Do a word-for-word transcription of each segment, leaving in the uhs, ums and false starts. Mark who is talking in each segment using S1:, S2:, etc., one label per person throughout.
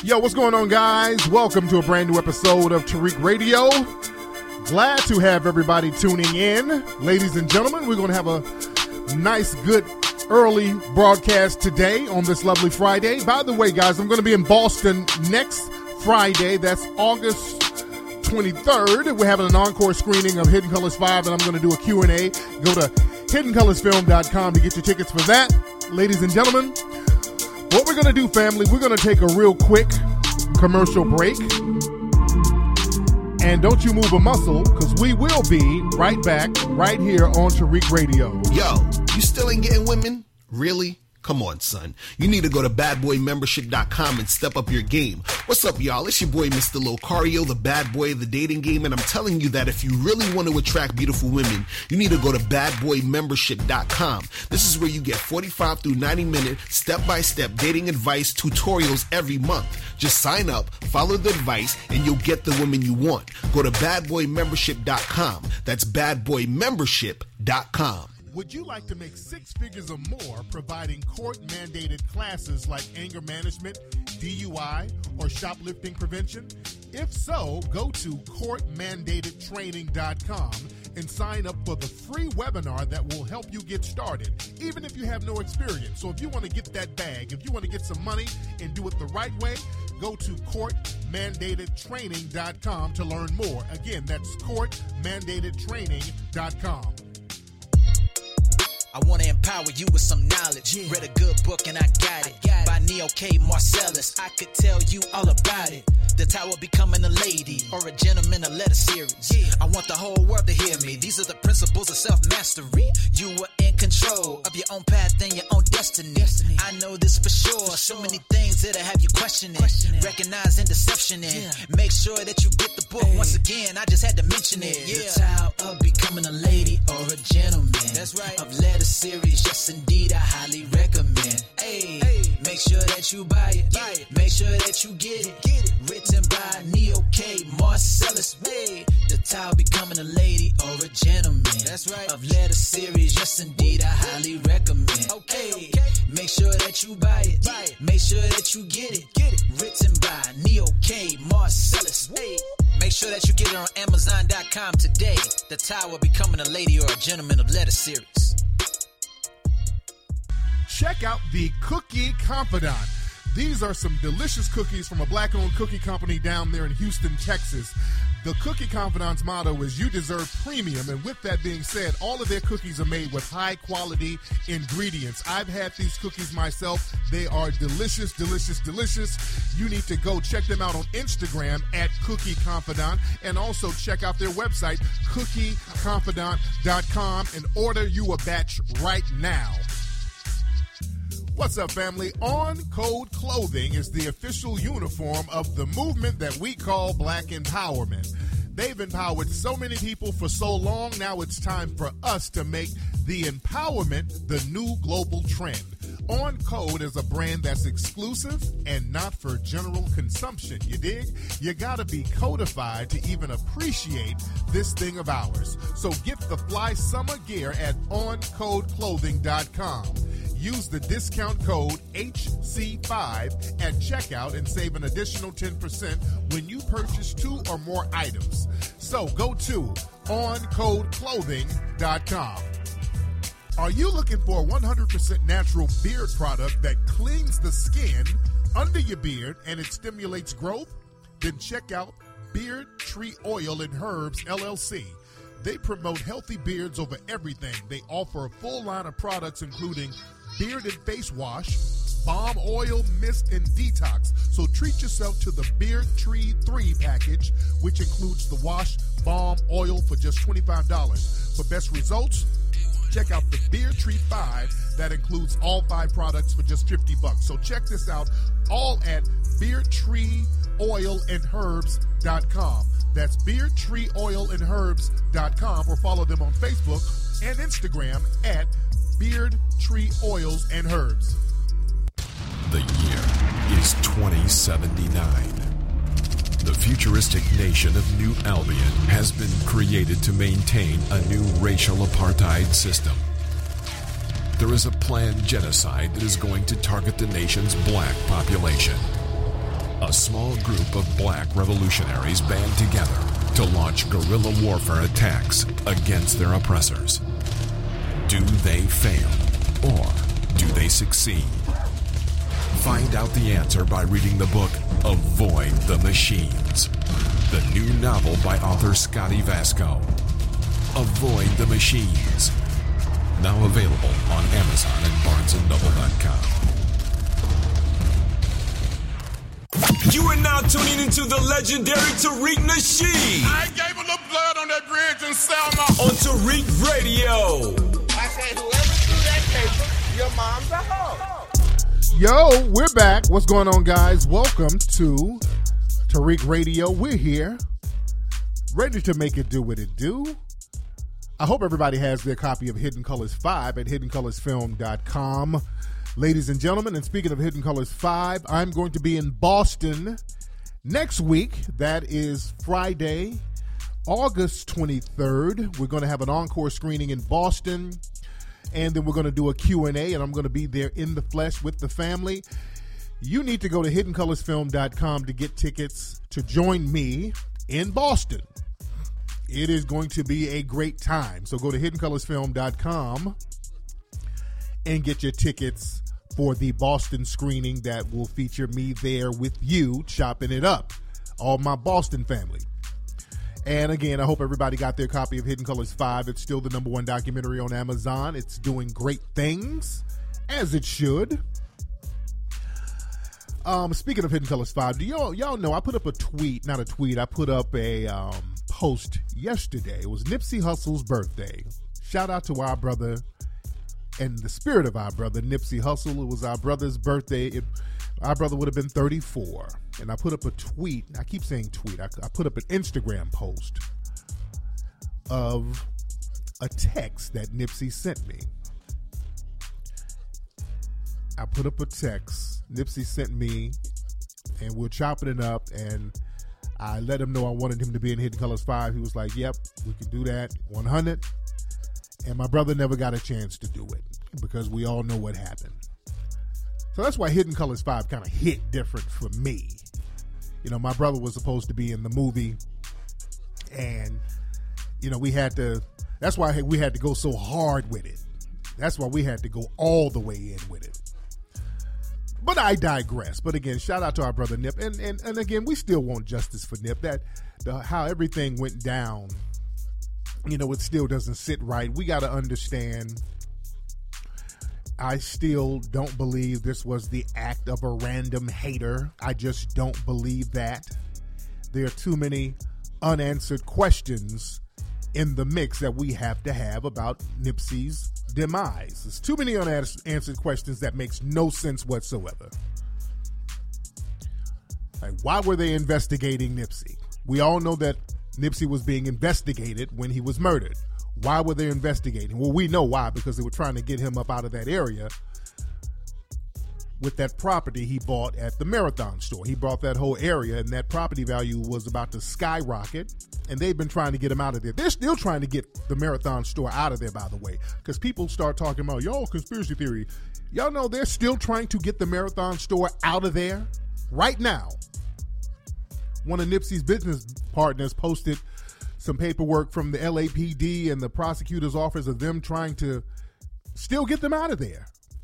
S1: Yo, what's going on, guys? Welcome to a brand new episode of Tariq Radio. Glad to have everybody tuning in. Ladies and gentlemen, we're going to have a nice, good, early broadcast today on this lovely Friday. By the way, guys, I'm going to be in Boston next Friday. That's August twenty-third. We're having an encore screening of Hidden Colors five, and I'm going to do a Q and A. Go to hidden colors film dot com to get your tickets for that. Ladies and gentlemen, what we're going to do, family, we're going to take a real quick commercial break. And don't you move a muscle, because we will be right back right here on Tariq Radio.
S2: Yo, you still ain't getting women? Really? Come on, son. You need to go to bad boy membership dot com and step up your game. What's up, y'all? It's your boy, Mister Locario, the bad boy of the dating game, and I'm telling you that if you really want to attract beautiful women, you need to go to bad boy membership dot com. This is where you get forty-five through ninety minute step-by-step dating advice tutorials every month. Just sign up, follow the advice, and you'll get the women you want. Go to bad boy membership dot com. That's bad boy membership dot com.
S1: Would you like to make six figures or more providing court-mandated classes like anger management, D U I, or shoplifting prevention? If so, go to court mandated training dot com and sign up for the free webinar that will help you get started, even if you have no experience. So if you want to get that bag, if you want to get some money and do it the right way, go to court mandated training dot com to learn more. Again, that's court mandated training dot com.
S3: I want to empower you with some knowledge. Yeah. Read a good book and I got it. I got By Neo K. Marcellus. I could tell you all about it. The Tower Becoming a Lady or a Gentleman, a letter series. Yeah. I want the whole world to hear me. These are the principles of self-mastery. You are in control of your own path and your own destiny. destiny. I know this for sure. For so sure. many things that'll have you questioning. questioning. Recognizing deception and yeah. make sure that you get the book. Hey. Once again, I just had to mention it. Yeah. The Tower of Becoming a Lady or a Gentleman. That's right. Of letter series, yes indeed, I highly recommend. Hey, hey. Make sure that you buy it. buy it. Make sure that you get it. Get it. Written by Neo K. Marcellus. Hey, the Tower Becoming a Lady or a Gentleman. That's right. Of letter series, yes indeed, I highly recommend. Okay, hey. okay. Make sure that you buy it. buy it. Make sure that you get it. Get it. Written by Neo K. Marcellus. Hey. Make sure that you get it on amazon dot com today. The Tower Becoming a Lady or a Gentleman of letter series.
S1: Check out the Cookie Confidant. These are some delicious cookies from a black-owned cookie company down there in Houston, Texas. The Cookie Confidant's motto is you deserve premium, and with that being said, all of their cookies are made with high-quality ingredients. I've had these cookies myself. They are delicious, delicious, delicious. You need to go check them out on Instagram at Cookie Confidant, and also check out their website, cookie confidant dot com, and order you a batch right now. What's up, family? On Code Clothing is the official uniform of the movement that we call Black Empowerment. They've empowered so many people for so long. Now it's time for us to make the empowerment the new global trend. On Code is a brand that's exclusive and not for general consumption. You dig? You gotta be codified to even appreciate this thing of ours. So get the fly summer gear at on code clothing dot com. Use the discount code H C five at checkout and save an additional ten percent when you purchase two or more items. So go to on code clothing dot com. Are you looking for a one hundred percent natural beard product that cleans the skin under your beard and it stimulates growth? Then check out Beard Tree Oil and Herbs, L L C. They promote healthy beards over everything. They offer a full line of products including beard and face wash, balm oil, mist, and detox. So treat yourself to the Beard Tree three package, which includes the wash, balm, oil for just twenty-five dollars. For best results, check out the Beard Tree five that includes all five products for just fifty bucks. So check this out, all at beard tree oil and herbs dot com. That's beard tree oil and herbs dot com, or follow them on Facebook and Instagram at Beard Tree Oils and Herbs.
S4: The year is twenty seventy-nine. The futuristic nation of New Albion has been created to maintain a new racial apartheid system. There is a planned genocide that is going to target the nation's black population. A A small group of black revolutionaries band together to launch guerrilla warfare attacks against their oppressors. Do they fail, or do they succeed? Find out the answer by reading the book Avoid the Machines, the new novel by author Scotty Vasco. Avoid the Machines. Now available on Amazon and Barnes and Noble dot com.
S5: You are now tuning into the legendary Tariq Nasheed.
S1: I gave a little blood on that bridge in Selma.
S5: On Tariq Radio.
S6: I said, whoever threw that paper, your mom's a hoe.
S1: Yo, we're back. What's going on, guys? Welcome to Tariq Radio. We're here, ready to make it do what it do. I hope everybody has their copy of Hidden Colors five at hidden colors film dot com. Ladies and gentlemen, and speaking of Hidden Colors five, I'm going to be in Boston next week. That is Friday, August twenty-third. We're going to have an encore screening in Boston, and then we're going to do a Q and A, and I'm going to be there in the flesh with the family. You need to go to hidden colors film dot com to get tickets to join me in Boston. It is going to be a great time. So go to hidden colors film dot com and get your tickets for the Boston screening that will feature me there with you, chopping it up. All my Boston family. And again, I hope everybody got their copy of Hidden Colors five. It's still the number one documentary on Amazon. It's doing great things, as it should. Um, speaking of Hidden Colors five, do y'all, y'all know I put up a tweet, not a tweet, I put up a um, post yesterday. It was Nipsey Hussle's birthday. Shout out to our brother, and the spirit of our brother, Nipsey Hussle. It was our brother's birthday. It, our brother would have been thirty-four. And I put up a tweet. I keep saying tweet. I, I put up an Instagram post of a text that Nipsey sent me. I put up a text Nipsey sent me, and we're chopping it up, and I let him know I wanted him to be in Hidden Colors five. He was like, yep, we can do that, one hundred. And my brother never got a chance to do it because we all know what happened. So that's why Hidden Colors five kind of hit different for me. You know, my brother was supposed to be in the movie, and, you know, we had to, that's why we had to go so hard with it. That's why we had to go all the way in with it. But I digress. But again, shout out to our brother Nip. And and, and again, we still want justice for Nip. That the, how everything went down, you know, it still doesn't sit right. We got to understand, I still don't believe this was the act of a random hater. I just don't believe that. There are too many unanswered questions in the mix that we have to have about Nipsey's demise. There's too many unanswered questions that makes no sense whatsoever. Like, why were they investigating Nipsey? We all know that Nipsey was being investigated when he was murdered. Why were they investigating? Well, we know why, because they were trying to get him up out of that area with that property he bought at the Marathon store. He bought that whole area, and that property value was about to skyrocket, and they've been trying to get him out of there. They're still trying to get the Marathon store out of there, by the way, because people start talking about, y'all, conspiracy theory. Y'all know they're still trying to get the Marathon store out of there right now. One of Nipsey's business partners posted some paperwork from the L A P D and the prosecutor's office of them trying to still get them out of there.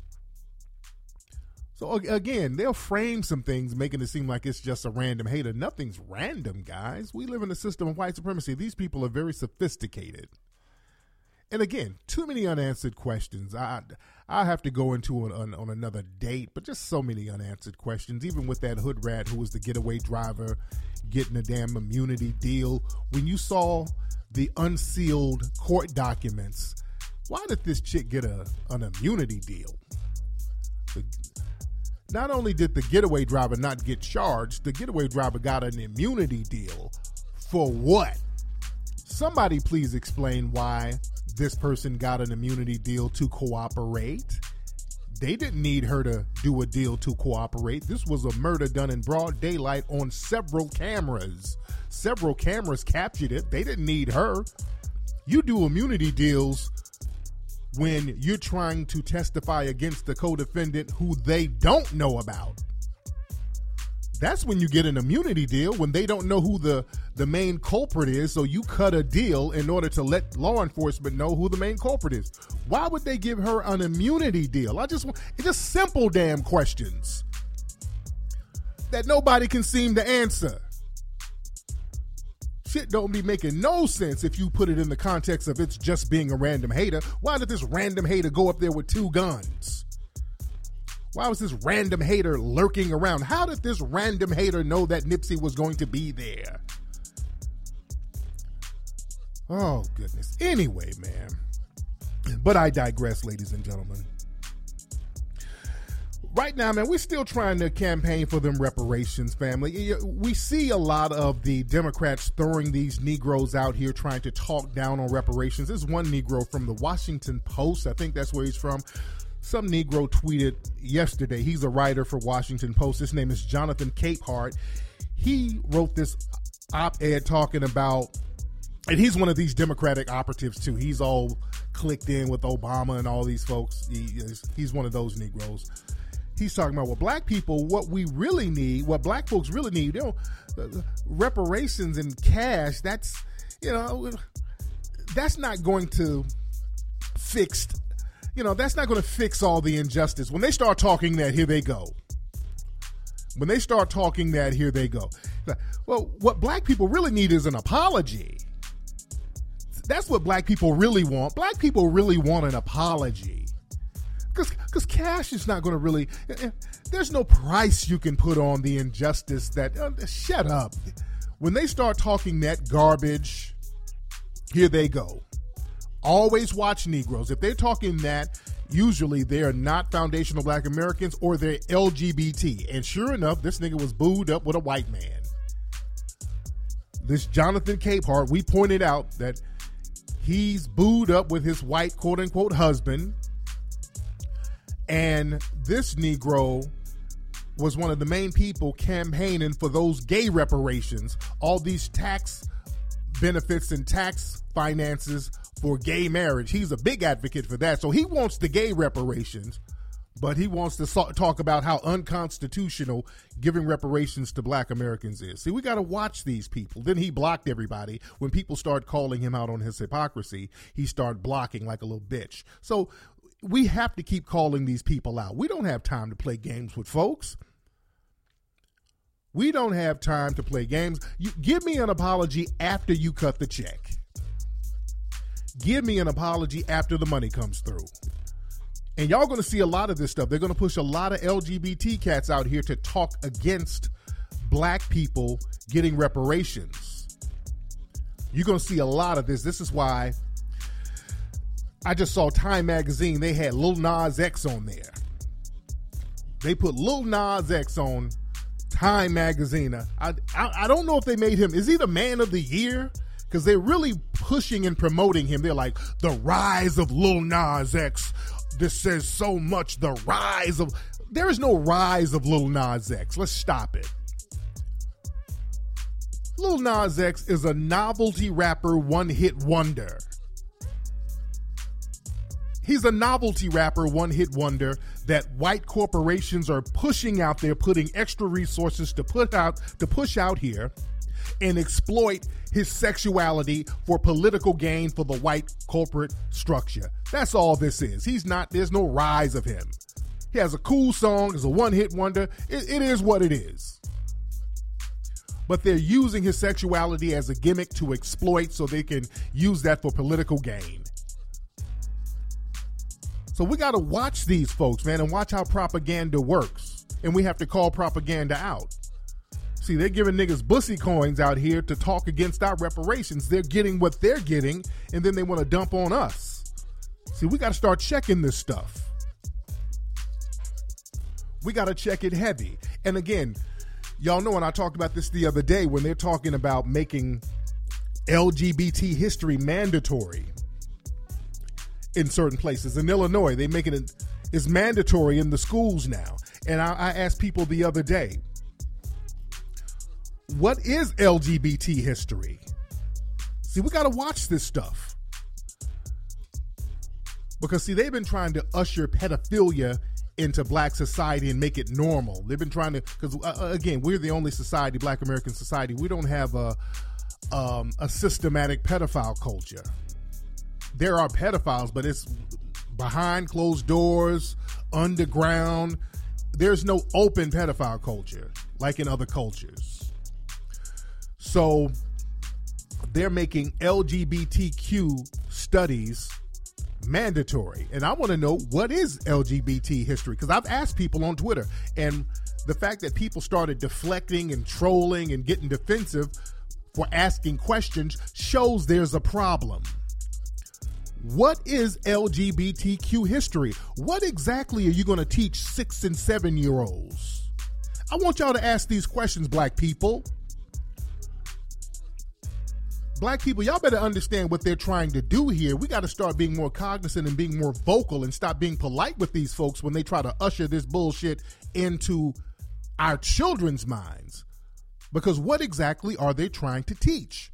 S1: So again, they'll frame some things making it seem like it's just a random hater. Nothing's random, guys. We live in a system of white supremacy. These people are very sophisticated. And again, too many unanswered questions. I I have to go into it on, on another date, but just so many unanswered questions. Even with that hood rat who was the getaway driver getting a damn immunity deal. When you saw the unsealed court documents, why did this chick get a an immunity deal? The, not only did the getaway driver not get charged, the getaway driver got an immunity deal. For what? Somebody please explain why this person got an immunity deal to cooperate. They didn't need her to do a deal to cooperate. This was a murder done in broad daylight on several cameras. Several cameras captured it. They didn't need her. You do immunity deals when you're trying to testify against the co-defendant who they don't know about. That's when you get an immunity deal, when they don't know who the, the main culprit is, so you cut a deal in order to let law enforcement know who the main culprit is. Why would they give her an immunity deal? I just want, it's just simple damn questions that nobody can seem to answer. Shit don't be making no sense if you put it in the context of it's just being a random hater. Why did this random hater go up there with two guns? Why was this random hater lurking around? How did this random hater know that Nipsey was going to be there? Oh, goodness. Anyway, man. But I digress, ladies and gentlemen. Right now, man, we're still trying to campaign for them reparations, family. We see a lot of the Democrats throwing these Negroes out here trying to talk down on reparations. There's one Negro from the Washington Post. I think that's where he's from. Some Negro tweeted yesterday. He's a writer for Washington Post. His name is Jonathan Capehart. He wrote this op-ed talking about, and he's one of these Democratic operatives too. He's all clicked in with Obama and all these folks. He is, he's one of those Negroes. He's talking about, well, black people, what we really need, what black folks really need, you know, reparations and cash, that's, you know, that's not going to fix You know, that's not going to fix all the injustice. When they start talking that, here they go. When they start talking that, here they go. Well, what black people really need is an apology. That's what black people really want. Black people really want an apology. Because because cash is not going to really, there's no price you can put on the injustice that, uh, shut up. When they start talking that garbage, here they go. Always watch Negroes. If they're talking that, usually they are not foundational black Americans or they're L G B T. And sure enough, this nigga was booed up with a white man. This Jonathan Capehart, we pointed out that he's booed up with his white quote-unquote husband. And this Negro was one of the main people campaigning for those gay reparations, all these tax benefits and tax finances for gay marriage. He's a big advocate for that. So he wants the gay reparations, but he wants to so- talk about how unconstitutional giving reparations to black Americans is. See, we got to watch these people. Then he blocked everybody. When people start calling him out on his hypocrisy, he started blocking like a little bitch. So we have to keep calling these people out. We don't have time to play games with folks. We don't have time to play games. You, give me an apology after you cut the check. Give me an apology after the money comes through. And y'all going to see a lot of this stuff. They're going to push a lot of L G B T cats out here to talk against black people getting reparations. You're going to see a lot of this. This is why I just saw Time Magazine. They had Lil Nas X on there. They put Lil Nas X on Time Magazine. I, I, I don't know if they made him, is he the man of the year? Because they're really pushing and promoting him. They're like, the rise of Lil Nas X. This says so much, the rise of... There is no rise of Lil Nas X. Let's stop it. Lil Nas X is a novelty rapper, one-hit wonder. He's a novelty rapper, one-hit wonder that white corporations are pushing out there, putting extra resources to put out to push out here and exploit his sexuality for political gain for the white corporate structure. That's all this is. He's not, there's no rise of him. He has a cool song, it's a one-hit wonder. It, it is what it is. But they're using his sexuality as a gimmick to exploit so they can use that for political gain. So we got to watch these folks, man, and watch how propaganda works. And we have to call propaganda out. See, they're giving niggas bussy coins out here to talk against our reparations. They're getting what they're getting, and then they want to dump on us. See, we got to start checking this stuff. We got to check it heavy. And again, y'all know, and I talked about this the other day when they're talking about making L G B T history mandatory in certain places. In Illinois, they're making it, it's mandatory in the schools now. And I, I asked people the other day, what is L G B T history? See, we got to watch this stuff. Because, see, they've been trying to usher pedophilia into black society and make it normal. They've been trying to, because uh, again, we're the only society, Black American society, we don't have a um, a systematic pedophile culture. There are pedophiles, but it's behind closed doors, underground. There's no open pedophile culture like in other cultures. So they're making L G B T Q studies mandatory. And I want to know, what is L G B T history? Because I've asked people on Twitter, and the fact that people started deflecting and trolling and getting defensive for asking questions shows there's a problem. What is L G B T Q history? What exactly are you going to teach six and seven year olds? I want y'all to ask these questions, black people. Black people, y'all better understand what they're trying to do here. We got to start being more cognizant and being more vocal and stop being polite with these folks when they try to usher this bullshit into our children's minds. Because what exactly are they trying to teach?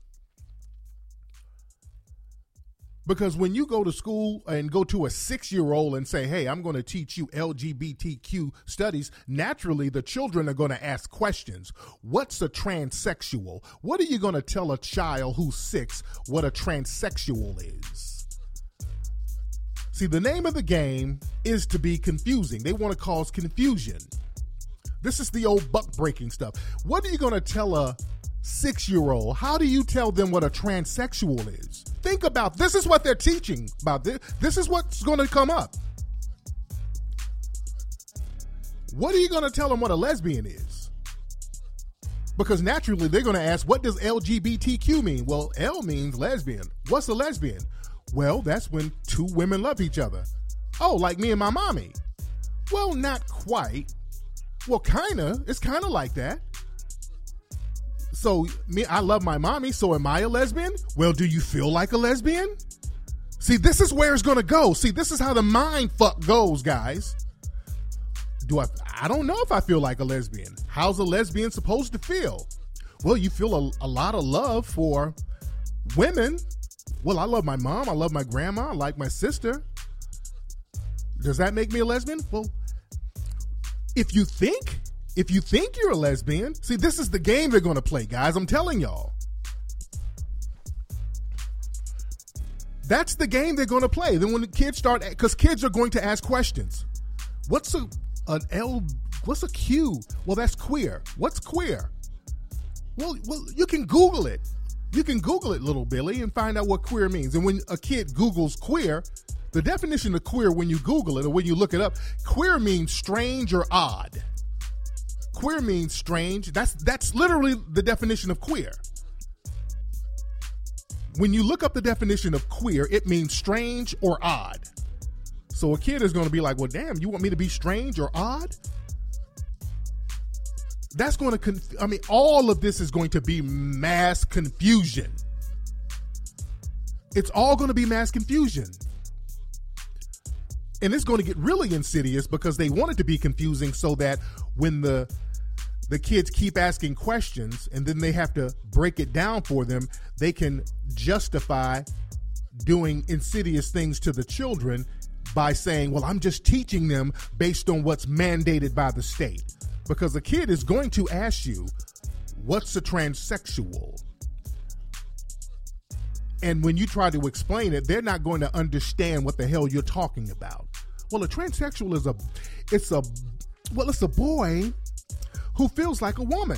S1: Because when you go to school and go to a six-year-old and say, hey, I'm going to teach you L G B T Q studies, naturally the children are going to ask questions. What's a transsexual? What are you going to tell a child who's six what a transsexual is? See, the name of the game is to be confusing. They want to cause confusion. This is the old buck-breaking stuff. What are you going to tell a six-year-old? How do you tell them what a transsexual is? Think about, this is what they're teaching about. This, this is what's going to come up. What are you going to tell them what a lesbian is? Because naturally they're going to ask, what does L G B T Q mean? Well, L means lesbian. What's a lesbian? Well, that's when two women love each other. Oh, like me and my mommy. Well, not quite. Well, kind of. It's kind of like that. So me, I love my mommy, so am I a lesbian? Well, do you feel like a lesbian? See, this is where it's going to go. See, this is how the mind fuck goes, guys. Do I, I don't know if I feel like a lesbian. How's a lesbian supposed to feel? Well, you feel a, a lot of love for women. Well, I love my mom. I love my grandma. I like my sister. Does that make me a lesbian? Well, if you think... If you think you're a lesbian, see, this is the game they're going to play, guys. I'm telling y'all. That's the game they're going to play. Then when the kids start, because kids are going to ask questions. What's a an L? What's a Q? Well, that's queer. What's queer? Well, well, you can Google it. You can Google it, little Billy, and find out what queer means. And when a kid Googles queer, the definition of queer, when you Google it or when you look it up, queer means strange or odd. Queer means strange. That's that's literally the definition of queer. When you look up the definition of queer, it means strange or odd. So a kid is going to be like, well, damn, you want me to be strange or odd? That's going to, conf- I mean, all of this is going to be mass confusion. It's all going to be mass confusion. And it's going to get really insidious because they want it to be confusing so that when the the kids keep asking questions and then they have to break it down for them, they can justify doing insidious things to the children by saying, well, I'm just teaching them based on what's mandated by the state. Because the kid is going to ask you, what's a transsexual? And when you try to explain it, they're not going to understand what the hell you're talking about. Well, a transsexual is a, it's a, well, it's a boy who feels like a woman.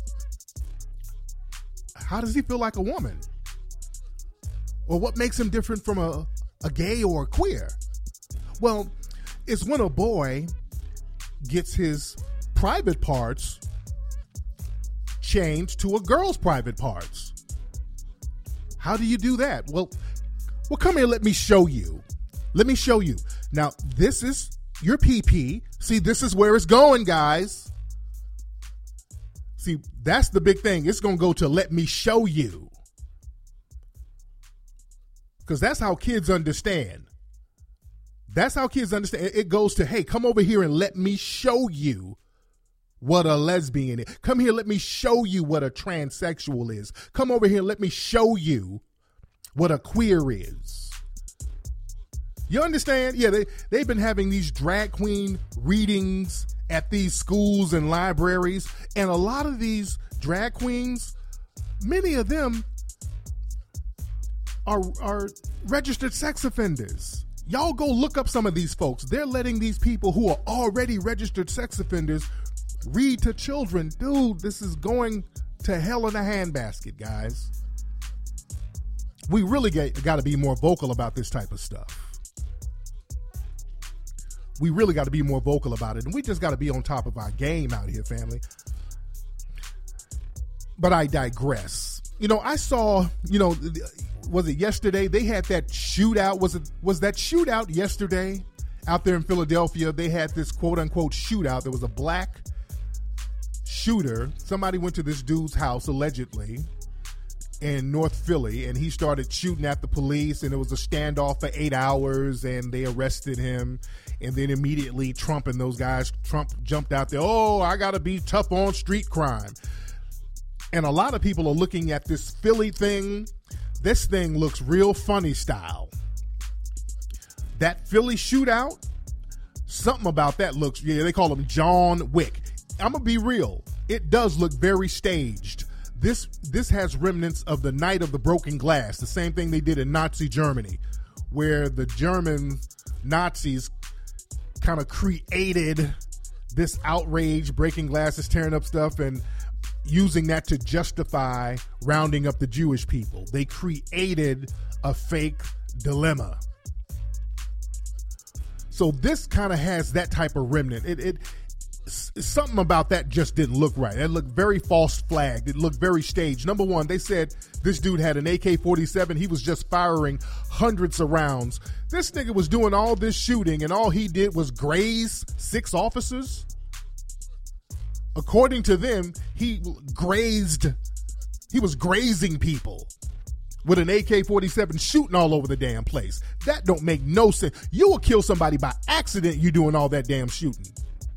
S1: How does he feel like a woman? Or what makes him different from a, a gay or a queer? Well, it's when a boy gets his private parts changed to a girl's private parts. How do you do that? Well, well, come here, let me show you. Let me show you. Now, this is your P P. See, this is where it's going, guys. See, that's the big thing. It's going to go to let me show you. Because that's how kids understand. That's how kids understand. It goes to, hey, come over here and let me show you what a lesbian is. Come here, let me show you what a transsexual is. Come over here, let me show you what a queer is. You understand? Yeah, they, they've been having these drag queen readings at these schools and libraries. And a lot of these drag queens, many of them are, are registered sex offenders. Y'all go look up some of these folks. They're letting these people who are already registered sex offenders read to children. Dude, this is going to hell in a handbasket, guys. We really got to be more vocal about this type of stuff. We really got to be more vocal about it. And we just got to be on top of our game out here, family. But I digress. You know, I saw, you know, was it yesterday? They had that shootout. Was it, was that shootout yesterday out there in Philadelphia? They had this quote unquote shootout. There was a black shooter. Somebody went to this dude's house, allegedly, in North Philly, and he started shooting at the police, and it was a standoff for eight hours, and they arrested him. And then immediately Trump and those guys, Trump jumped out there, oh, I got to be tough on street crime. And a lot of people are looking at this Philly thing. This thing looks real funny style. That Philly shootout, something about that looks, yeah, they call him John Wick. I'm going to be real. It does look very staged. This this has remnants of the Night of the Broken Glass, the same thing they did in Nazi Germany, where the German Nazis kind of created this outrage, breaking glasses, tearing up stuff, and using that to justify rounding up the Jewish people. They created a fake dilemma. So this kind of has that type of remnant. It, it something about that just didn't look right. It looked very false flagged. It looked very staged. Number one, they said this dude had an A K forty-seven. He was just firing hundreds of rounds. This nigga was doing all this shooting, and all he did was graze six officers. According to them, he grazed, he was grazing people with an A K forty-seven, shooting all over the damn place. That don't make no sense. You will kill somebody by accident, you doing all that damn shooting.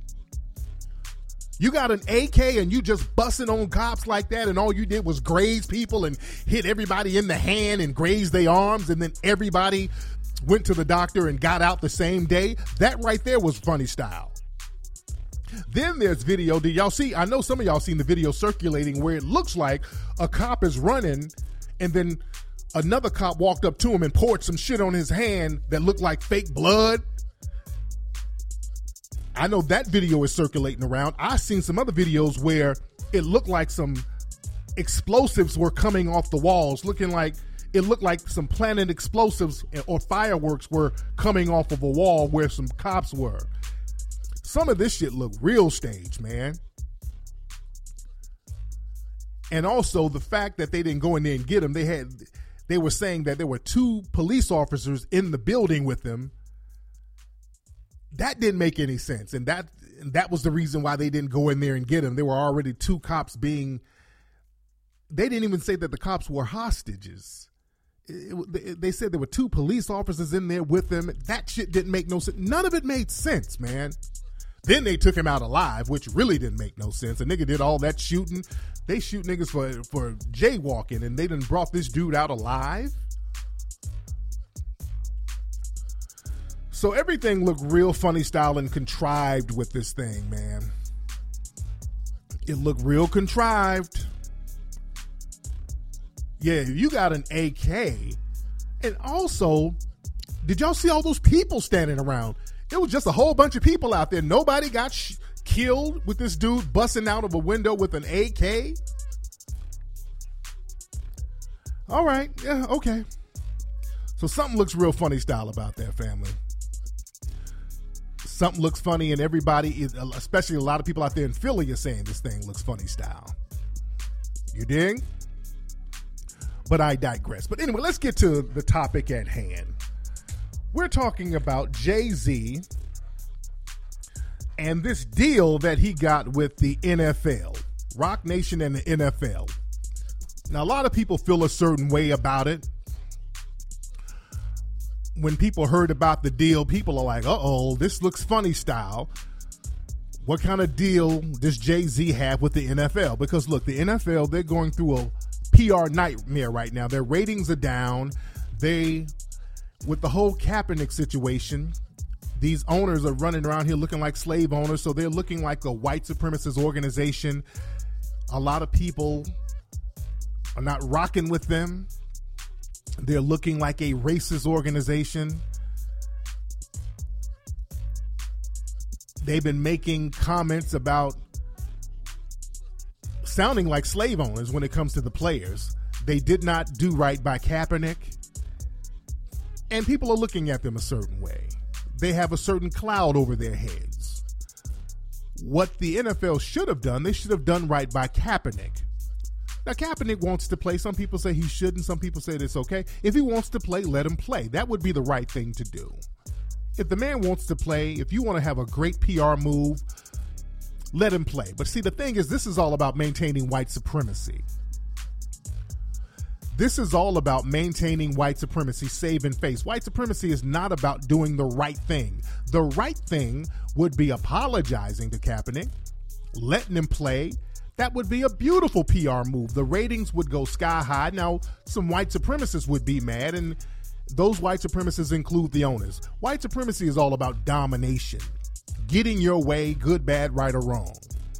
S1: You got an A K and you just busting on cops like that, and all you did was graze people and hit everybody in the hand and graze their arms, and then everybody went to the doctor and got out the same day. That right there was funny style. Then there's video. Did y'all see? I know some of y'all seen the video circulating where it looks like a cop is running, and then another cop walked up to him and poured some shit on his hand that looked like fake blood. I know that video is circulating around. I've seen some other videos where it looked like some explosives were coming off the walls, looking like it looked like some planted explosives or fireworks were coming off of a wall where some cops were. Some of this shit looked real staged, man. And also the fact that they didn't go in there and get him, they had, they were saying that there were two police officers in the building with them. That didn't make any sense, and that and that was the reason why they didn't go in there and get him. There were already two cops being. They didn't even say that the cops were hostages. It, it, they said there were two police officers in there with them. That shit didn't make no sense. None of it made sense, man. Then they took him out alive, which really didn't make no sense. A nigga did all that shooting. They shoot niggas for for jaywalking, and they done brought this dude out alive. So everything looked real funny style and contrived with this thing, man. It looked real contrived. Yeah, you got an A K. And also, did y'all see all those people standing around? It was just a whole bunch of people out there. Nobody got sh- killed with this dude busting out of a window with an A K. All right, yeah, okay. So something looks real funny style about that, family. Something looks funny, and everybody is, especially a lot of people out there in Philly, are saying this thing looks funny style. You dig? But I digress. But anyway, let's get to the topic at hand. We're talking about Jay-Z and this deal that he got with the N F L, Roc Nation and the N F L. Now, a lot of people feel a certain way about it. When people heard about the deal, people are like, uh-oh, this looks funny style. What kind of deal does Jay-Z have with the N F L? Because, look, the N F L, they're going through a P R nightmare right now. Their ratings are down. They with the whole Kaepernick situation, these owners are running around here looking like slave owners, so they're looking like a white supremacist organization. A lot of people are not rocking with them. They're looking like a racist organization. They've been making comments about sounding like slave owners when it comes to the players. They did not do right by Kaepernick. And people are looking at them a certain way. They have a certain cloud over their heads. What the N F L should have done, they should have done right by Kaepernick. Now, Kaepernick wants to play. Some people say he shouldn't. Some people say it's okay. If he wants to play, let him play. That would be the right thing to do. If the man wants to play, if you want to have a great P R move, let him play. But see, the thing is, this is all about maintaining white supremacy. This is all about maintaining white supremacy, saving face. White supremacy is not about doing the right thing. The right thing would be apologizing to Kaepernick, letting him play. That would be a beautiful P R move. The ratings would go sky high. Now, some white supremacists would be mad, and those white supremacists include the owners. White supremacy is all about domination, getting your way, good, bad, right, or wrong.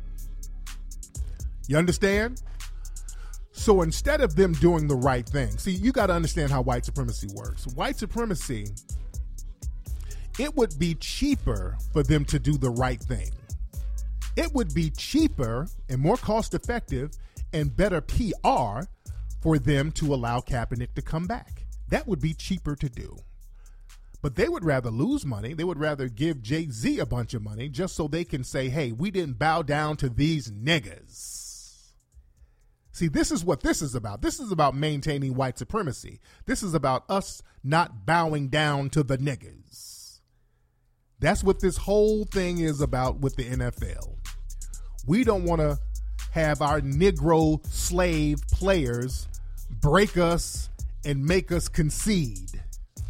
S1: You understand? So instead of them doing the right thing, see, you got to understand how white supremacy works. White supremacy, it would be cheaper for them to do the right thing. It would be cheaper and more cost effective and better P R for them to allow Kaepernick to come back. That would be cheaper to do. But they would rather lose money. They would rather give Jay-Z a bunch of money just so they can say, hey, we didn't bow down to these niggas. See, this is what this is about. This is about maintaining white supremacy. This is about us not bowing down to the niggas. That's what this whole thing is about with the N F L. We don't want to have our Negro slave players break us and make us concede.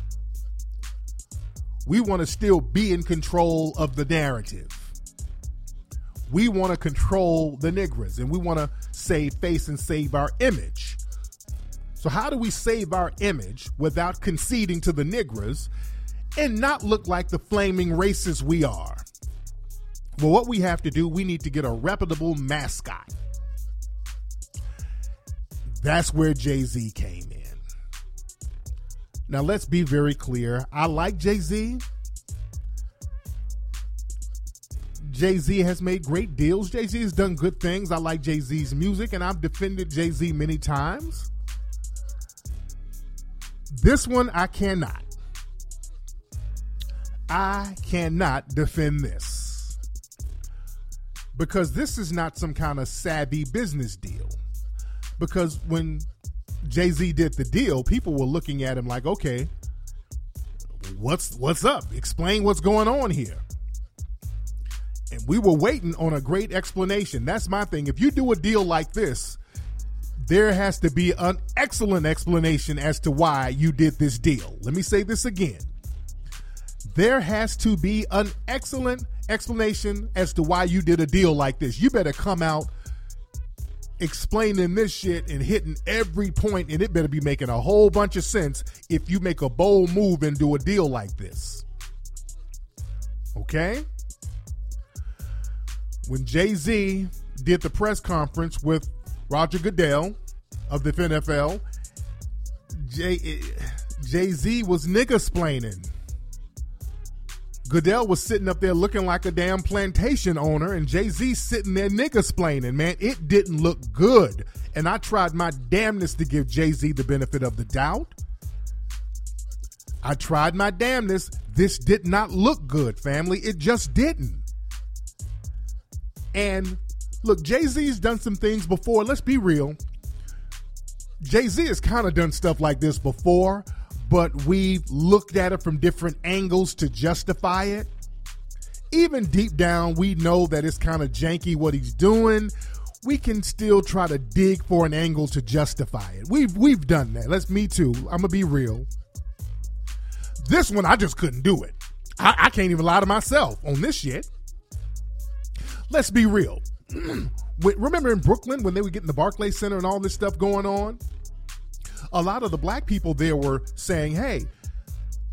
S1: We want to still be in control of the narrative. We want to control the niggers, and we want to save face and save our image. So how do we save our image without conceding to the niggers and not look like the flaming racists we are? Well, what we have to do, we need to get a reputable mascot. That's where Jay-Z came in. Now, let's be very clear. I like Jay-Z. Jay-Z has made great deals. Jay-Z has done good things. I like Jay-Z's music, and I've defended Jay-Z many times. This one, I cannot. I cannot defend this. Because this is not some kind of savvy business deal. Because when Jay-Z did the deal, people were looking at him like, okay, what's what's up? Explain what's going on here. And we were waiting on a great explanation. That's my thing. If you do a deal like this, there has to be an excellent explanation as to why you did this deal. Let me say this again. There has to be an excellent explanation as to why you did a deal like this. You better come out explaining this shit and hitting every point, and it better be making a whole bunch of sense if you make a bold move and do a deal like this. Okay? When Jay-Z did the press conference with Roger Goodell of the N F L, Jay, Jay-Z was nigga-splaining. Goodell was sitting up there looking like a damn plantation owner, and Jay-Z sitting there nigga-splaining. Man, it didn't look good. And I tried my damnedest to give Jay-Z the benefit of the doubt. I tried my damnedest. This did not look good, family. It just didn't. And look, Jay-Z's done some things before. Let's be real. Jay-Z has kind of done stuff like this before, but we've looked at it from different angles to justify it. Even deep down, we know that it's kind of janky what he's doing. We can still try to dig for an angle to justify it. We've we've done that. Let's me too. I'm gonna be real. This one, I just couldn't do it. I, I can't even lie to myself on this shit. Let's be real. Remember in Brooklyn when they were getting the Barclays Center and all this stuff going on? A lot of the black people there were saying, hey,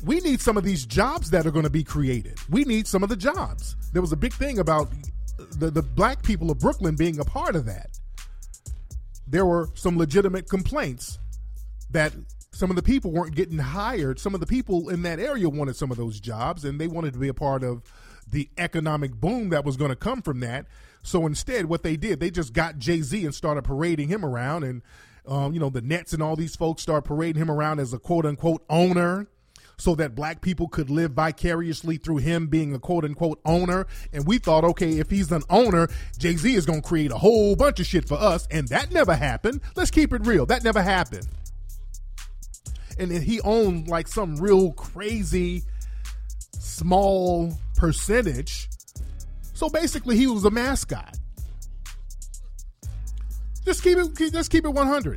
S1: we need some of these jobs that are going to be created. We need some of the jobs. There was a big thing about the, the black people of Brooklyn being a part of that. There were some legitimate complaints that some of the people weren't getting hired. Some of the people in that area wanted some of those jobs, and they wanted to be a part of the economic boom that was going to come from that. So instead, what they did, they just got Jay-Z and started parading him around. And, um, you know, the Nets and all these folks started parading him around as a quote-unquote owner so that black people could live vicariously through him being a quote-unquote owner. And we thought, okay, if he's an owner, Jay-Z is going to create a whole bunch of shit for us. And that never happened. Let's keep it real. That never happened. And then he owned like some real crazy small percentage. So basically he was a mascot. Just keep it, just keep it one hundred.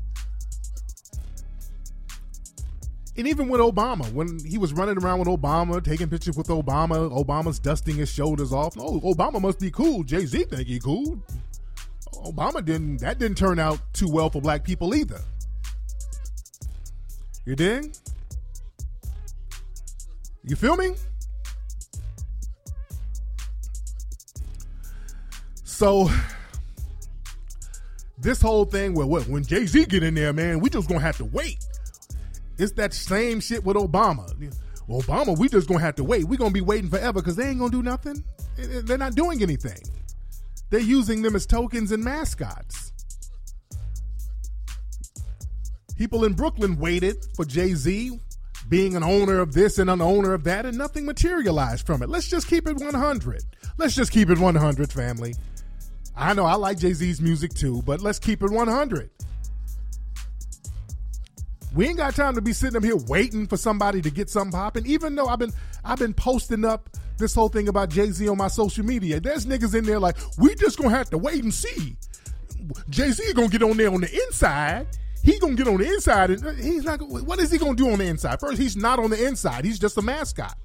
S1: And even with Obama, when he was running around with Obama, taking pictures with Obama, Obama's dusting his shoulders off. Oh, Obama must be cool. Jay-Z think he cool. Obama didn't, that didn't turn out too well for black people either. You dig? You feel me? So this whole thing where when Jay-Z get in there, man, we just gonna have to wait. It's that same shit with Obama. Obama, we just gonna have to wait. We're gonna be waiting forever because they ain't gonna do nothing. They're not doing anything. They're using them as tokens and mascots. People in Brooklyn waited for Jay-Z being an owner of this and an owner of that, and nothing materialized from it. Let's just keep it one hundred. Let's just keep it one hundred, family. I know I like Jay-Z's music too, but let's keep it one hundred. We ain't got time to be sitting up here waiting for somebody to get something popping. Even though I've been I've been posting up this whole thing about Jay-Z on my social media. There's niggas in there like, we just gonna have to wait and see. Jay-Z gonna get on there on the inside. He gonna get on the inside, and he's not. What is he gonna do on the inside? First, he's not on the inside. He's just a mascot.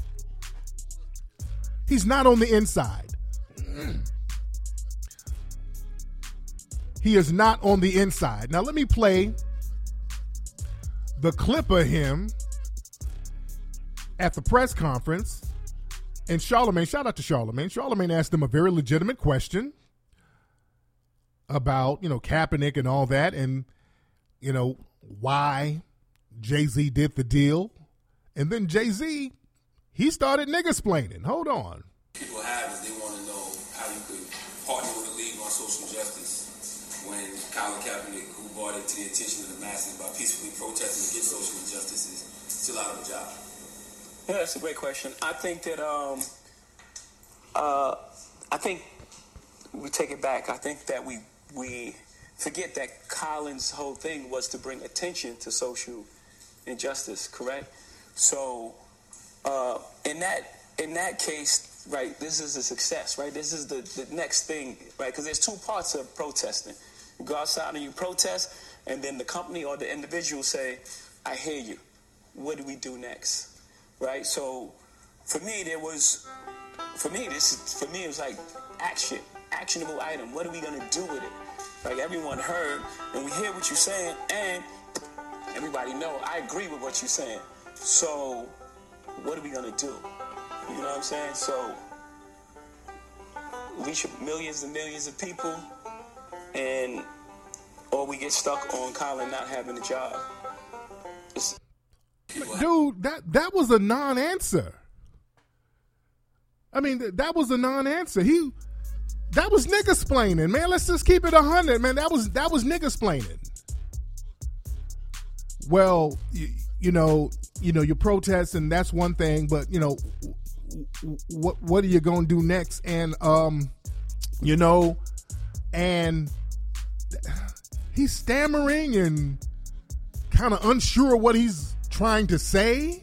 S1: He's not on the inside. He is not on the inside. Now let me play the clip of him at the press conference. And Charlamagne, shout out to Charlamagne. Charlamagne asked him a very legitimate question about, you know, Kaepernick and all that, and you know, why Jay-Z did the deal. And then Jay-Z, he started nigga-splaining. Hold on.
S7: People have is they want to know how you could partner with the league on social justice when Colin Kaepernick, who brought it to the attention of the masses by peacefully protesting against social injustices, still out of a job.
S8: Yeah, that's a great question. I think that, um, uh, I think we take it back. I think that we, we, forget that Colin's whole thing was to bring attention to social injustice, correct? So, uh, in that in that case, right, this is a success, right? This is the, the next thing, right? Because there's two parts of protesting. You go outside and you protest, and then the company or the individual say, I hear you. What do we do next? Right? So, for me, there was, for me, this is, for me, it was like action, actionable item. What are we going to do with it? Like everyone heard, and we hear what you're saying, and everybody know I agree with what you're saying. So, what are we gonna do? You know what I'm saying? So, reach millions and millions of people, and or we get stuck on Colin not having a job. It's-
S1: Dude, that that was a non-answer. I mean, that was a non-answer. He. That was nigga-splaining, man. Let's just keep it a hundred, man. That was that was nigga-splaining. Well, you, you know, you know, you're protesting. That's one thing, but you know, what what are you gonna do next? And um, you know, and he's stammering and kind of unsure what he's trying to say.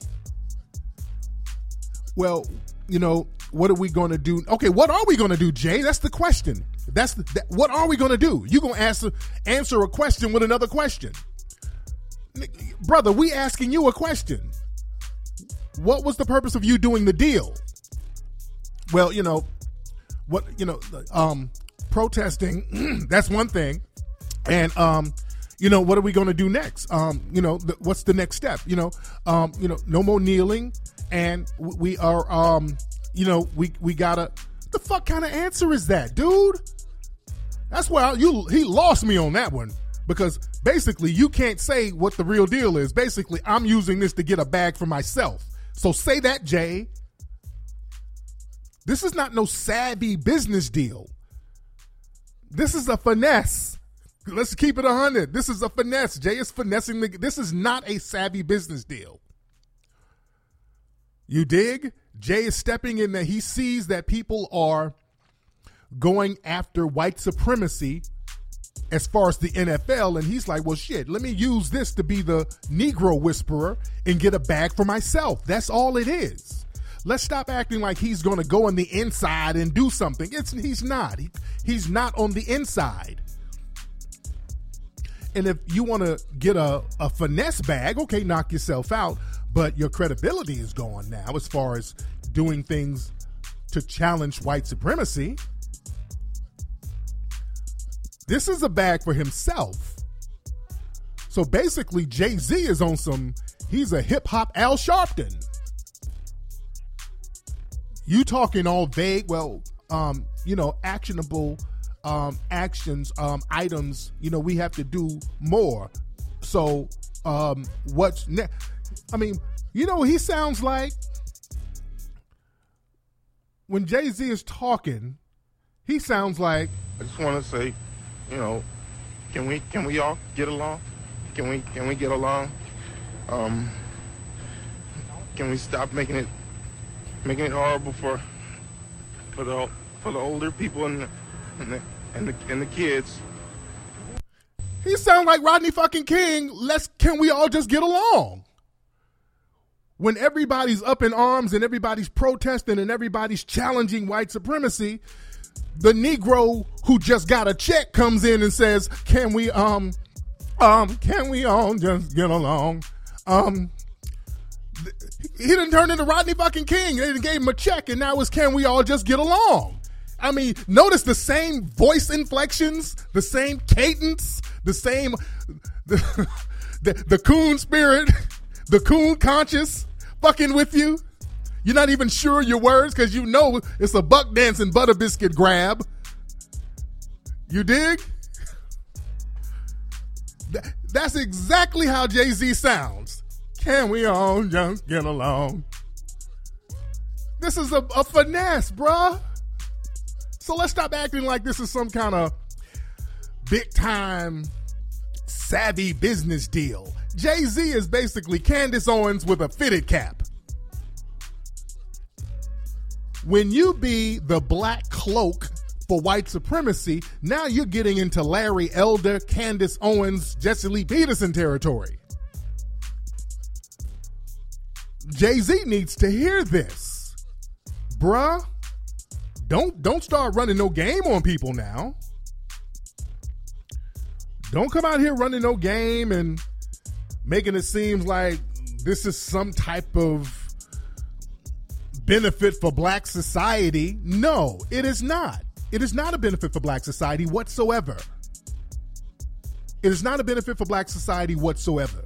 S1: Well, you know. What are we going to do? Okay, what are we going to do, Jay? That's the question. That's the, that, what are we going to do? You're going to answer answer a question with another question. Brother, we asking you a question. What was the purpose of you doing the deal? Well, you know, what, you know, um, protesting, that's one thing. And, um, you know, what are we going to do next? Um, you know, th- what's the next step? You know, um, you know, no more kneeling, and we are, um, you know, we we gotta. The fuck kind of answer is that, dude? That's why you he lost me on that one, because basically you can't say what the real deal is. Basically, I'm using this to get a bag for myself. So say that, Jay. This is not no savvy business deal. This is a finesse. Let's keep it a hundred. This is a finesse. Jay is finessing. The, this is not a savvy business deal. You dig? Jay is stepping in there. He sees that people are going after white supremacy as far as the N F L, and he's like, well, shit, let me use this to be the Negro whisperer and get a bag for myself. That's all it is. Let's stop acting like he's going to go on the inside and do something. It's he's not. He, he's not on the inside. And if you want to get a, a finesse bag, okay, knock yourself out. But your credibility is gone now as far as doing things to challenge white supremacy. This is a bag for himself. So basically, Jay-Z is on some, he's a hip-hop Al Sharpton. You talking all vague, well, um, you know, actionable um, actions, um, items, you know, we have to do more. So um, what's next? I mean, you know, he sounds like when Jay-Z is talking, he sounds like,
S6: I just want to say, you know, can we can we all get along? Can we can we get along? Um, can we stop making it making it horrible for for the for the older people and the and the and the, and the kids?
S1: He sounds like Rodney fucking King. Let's can we all just get along? When everybody's up in arms and everybody's protesting and everybody's challenging white supremacy, the Negro who just got a check comes in and says, can we, um, um, can we all just get along? Um, th- he didn't turn into Rodney fucking King. They gave him a check and now it's, can we all just get along? I mean, notice the same voice inflections, the same cadence, the same, the, the, the coon spirit, the coon conscious fucking with you. You're not even sure your words because you know it's a buck dancing butter biscuit grab. You dig? That, that's exactly how Jay-Z sounds. Can we all just get along? This is a, a finesse, bruh. So let's stop acting like this is some kind of big time savvy business deal. Jay-Z is basically Candace Owens with a fitted cap. When you be the black cloak for white supremacy, now you're getting into Larry Elder, Candace Owens, Jesse Lee Peterson territory. Jay-Z needs to hear this. Bruh, don't, don't start running no game on people now. Don't come out here running no game and making it seem like this is some type of benefit for black society. No, it is not. It is not a benefit for black society whatsoever. It is not a benefit for black society whatsoever.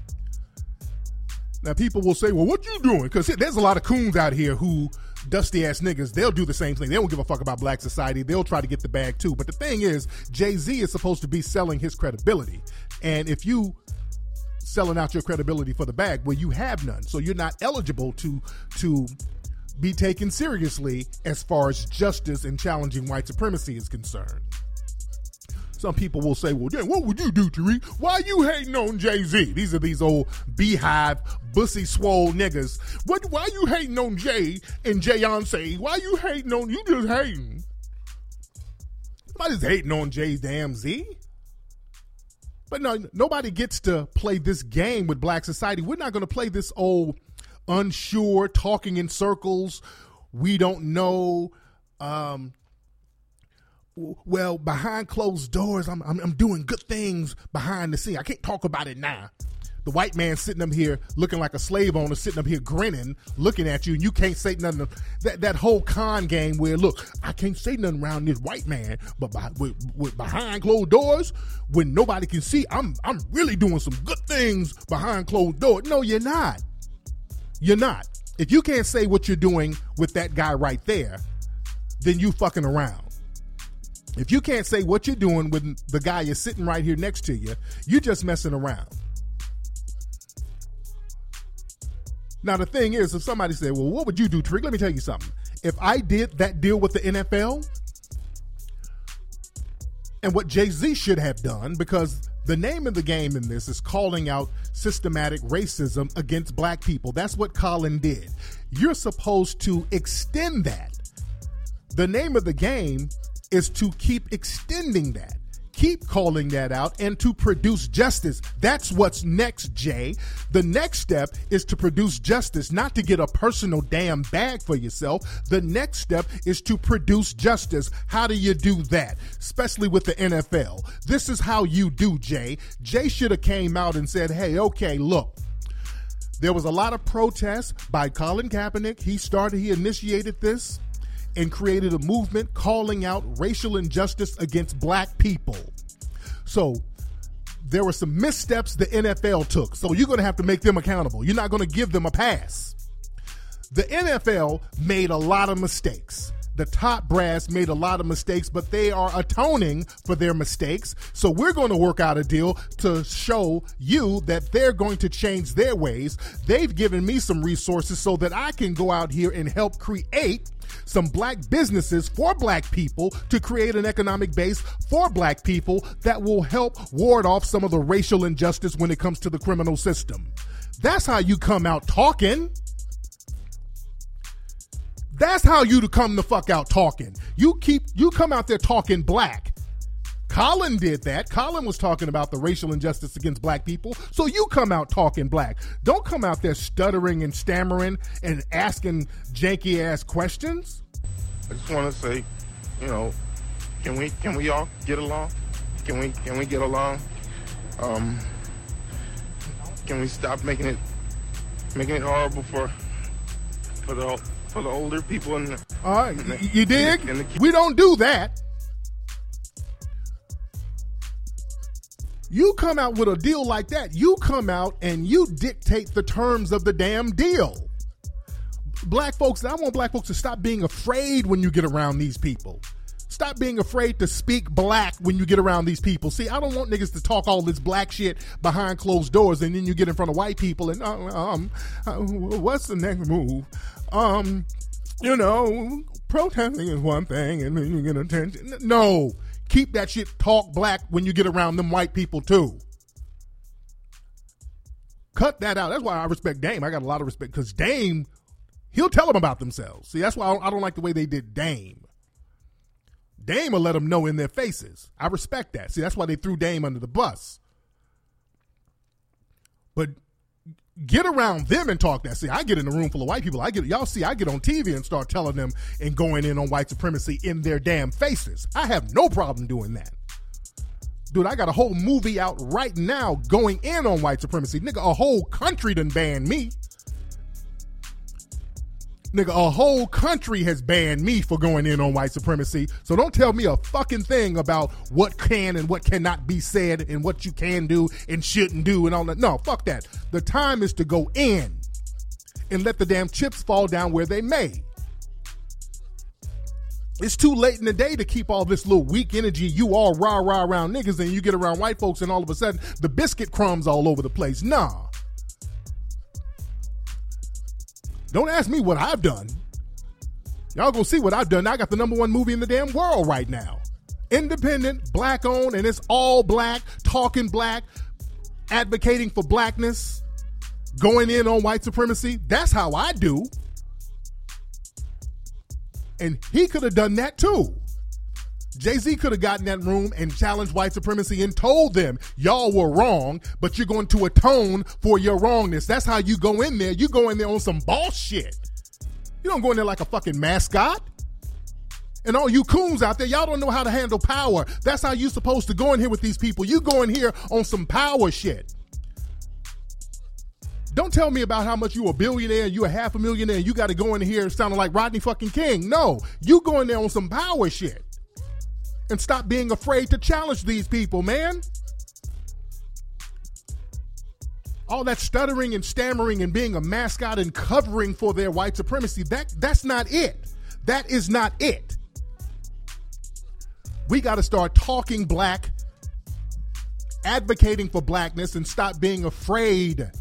S1: Now, people will say, well, what you doing? Because there's a lot of coons out here who, dusty ass niggas, they'll do the same thing. They don't give a fuck about black society. They'll try to get the bag too. But the thing is, Jay-Z is supposed to be selling his credibility. And if you selling out your credibility for the bag, well, you have none. So you're not eligible to to be taken seriously as far as justice and challenging white supremacy is concerned. Some people will say, well, yeah, what would you do, Tariq? Why you hating on Jay-Z? These are these old beehive, bussy swole niggas. What? Why you hating on Jay and Jay-Yonsei? Why you hating on, you just hating? Nobody's hating on Jay's damn Z. But no, nobody gets to play this game with black society. We're not going to play this old unsure, talking in circles. We don't know. Um, well, behind closed doors, I'm, I'm I'm doing good things behind the scene. I can't talk about it now. The white man sitting up here looking like a slave owner, sitting up here grinning, looking at you, and you can't say nothing. That that whole con game where, look, I can't say nothing around this white man, but by, with, with behind closed doors, when nobody can see, I'm I'm really doing some good things behind closed doors. No, you're not. You're not. If you can't say what you're doing with that guy right there, then you fucking around. If you can't say what you're doing with the guy you're sitting right here next to you, you're just messing around. Now, the thing is, if somebody said, well, what would you do, Tariq? Let me tell you something. If I did that deal with the N F L, and what Jay-Z should have done, because the name of the game in this is calling out systematic racism against black people. That's what Colin did. You're supposed to extend that. The name of the game is to keep extending that. Keep calling that out and to produce justice. That's what's next, Jay. The next step is to produce justice, not to get a personal damn bag for yourself. The next step is to produce justice. How do you do that? Especially with the N F L. This is how you do, Jay. Jay should have came out and said, hey, okay, look. There was a lot of protests by Colin Kaepernick. He started, he initiated this and created a movement calling out racial injustice against black people. So there were some missteps the N F L took. So you're going to have to make them accountable. You're not going to give them a pass. The N F L made a lot of mistakes. The top brass made a lot of mistakes, but they are atoning for their mistakes. So we're going to work out a deal to show you that they're going to change their ways. They've given me some resources so that I can go out here and help create some black businesses for black people to create an economic base for black people that will help ward off some of the racial injustice when it comes to the criminal system. That's how you come out talking. That's how you to come the fuck out talking. You keep, you come out there talking black. Colin did that. Colin was talking about the racial injustice against black people. So you come out talking black. Don't come out there stuttering and stammering and asking janky ass questions.
S6: I just want to say, you know, can we can we all get along? Can we can we get along? Um, can we stop making it making it horrible for for the for the older people? In the,
S1: all right,
S6: in the,
S1: you dig?
S6: In the, in the,
S1: we don't do that. You come out with a deal like that, you come out and you dictate the terms of the damn deal. Black folks, I want black folks to stop being afraid when you get around these people. Stop being afraid to speak black when you get around these people. See, I don't want niggas to talk all this black shit behind closed doors and then you get in front of white people and, uh, um, uh, what's the next move? Um, you know, protesting is one thing and then you get attention. No. Keep that shit talk black when you get around them white people too. Cut that out. That's why I respect Dame. I got a lot of respect because Dame, he'll tell them about themselves. See, that's why I don't, I don't like the way they did Dame. Dame will let them know in their faces. I respect that. See, that's why they threw Dame under the bus. But get around them and talk that. See, I get in a room full of white people. I get y'all see, I get on T V and start telling them and going in on white supremacy in their damn faces. I have no problem doing that. Dude, I got a whole movie out right now going in on white supremacy. Nigga, a whole country done banned me. Nigga, a whole country has banned me for going in on white supremacy. So don't tell me a fucking thing about what can and what cannot be said and what you can do and shouldn't do and all that. No, fuck that. The time is to go in and let the damn chips fall down where they may. It's too late in the day to keep all this little weak energy. You all rah rah around niggas and you get around white folks and all of a sudden the biscuit crumbs all over the place. Nah. Don't ask me what I've done. Y'all gonna see what I've done. I got the number one movie in the damn world right now. Independent, black owned, and it's all black, talking black, advocating for blackness, going in on white supremacy. That's how I do. And he could have done that too. Jay-Z could have gotten in that room and challenged white supremacy and told them, y'all were wrong, but you're going to atone for your wrongness. That's how you go in there. You go in there on some boss shit. You don't go in there like a fucking mascot. And all you coons out there, y'all don't know how to handle power. That's how you supposed to go in here with these people. You go in here on some power shit. Don't tell me about how much you a billionaire and you a half a millionaire and you got to go in here sounding like Rodney fucking King. No, you go in there on some power shit and stop being afraid to challenge these people, man. All that stuttering and stammering and being a mascot and covering for their white supremacy, that that's not it. That is not it. We got to start talking black, advocating for blackness, and stop being afraid.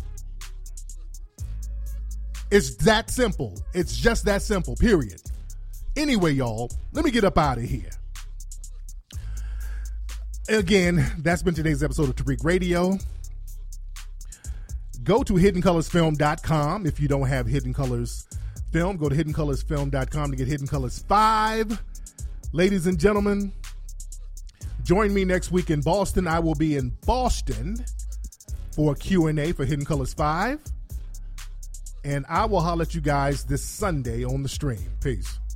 S1: It's that simple. It's just that simple, period. Anyway, y'all, let me get up out of here. Again, that's been today's episode of Tariq Radio. Go to hidden colors film dot com if you don't have Hidden Colors Film. Go to hidden colors film dot com to get Hidden Colors five. Ladies and gentlemen, join me next week in Boston. I will be in Boston for a Q and A for Hidden Colors five. And I will holler at you guys this Sunday on the stream. Peace.